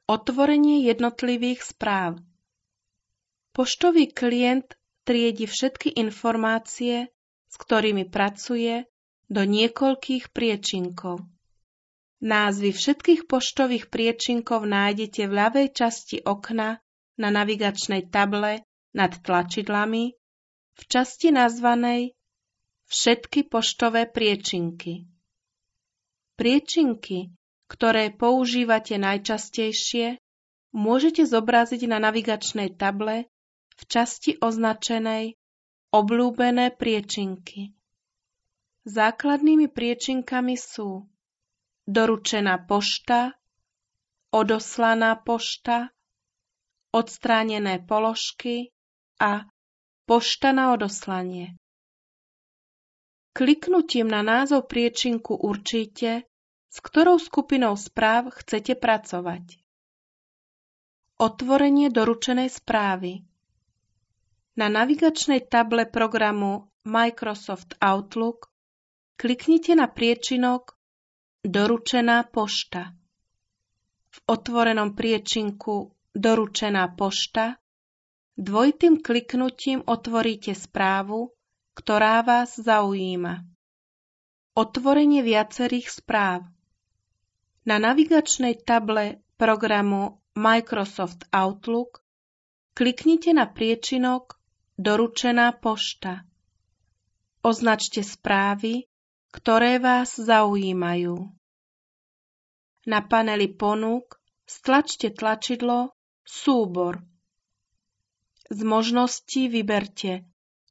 Otvorenie jednotlivých správ. Poštový klient triedi všetky informácie, s ktorými pracuje, do niekoľkých priečinkov. Názvy všetkých poštových priečinkov nájdete v ľavej časti okna na navigačnej table nad tlačidlami v časti nazvanej Všetky poštové priečinky. Priečinky, ktoré používate najčastejšie, môžete zobraziť na navigačnej table v časti označenej Obľúbené priečinky. Základnými priečinkami sú doručená pošta, odoslaná pošta, odstránené položky a pošta na odoslanie. Kliknutím na názov priečinku určíte, s ktorou skupinou správ chcete pracovať. Otvorenie doručenej správy. Na navigačnej table programu Microsoft Outlook kliknite na priečinok Doručená pošta. V otvorenom priečinku Doručená pošta dvojitým kliknutím otvoríte správu, ktorá vás zaujíma. Otvorenie viacerých správ. Na navigačnej table programu Microsoft Outlook kliknite na priečinok Doručená pošta. Označte správy, ktoré vás zaujímajú. Na paneli ponúk stlačte tlačidlo Súbor. Z možností vyberte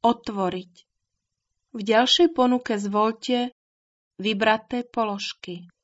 Otvoriť. V ďalšej ponuke zvoľte Vybraté položky.